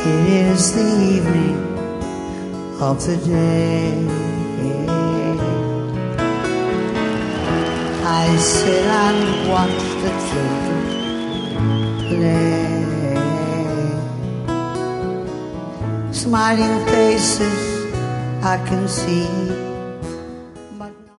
It is the evening of the day. I sit and watch the children play. Smiling faces I can see,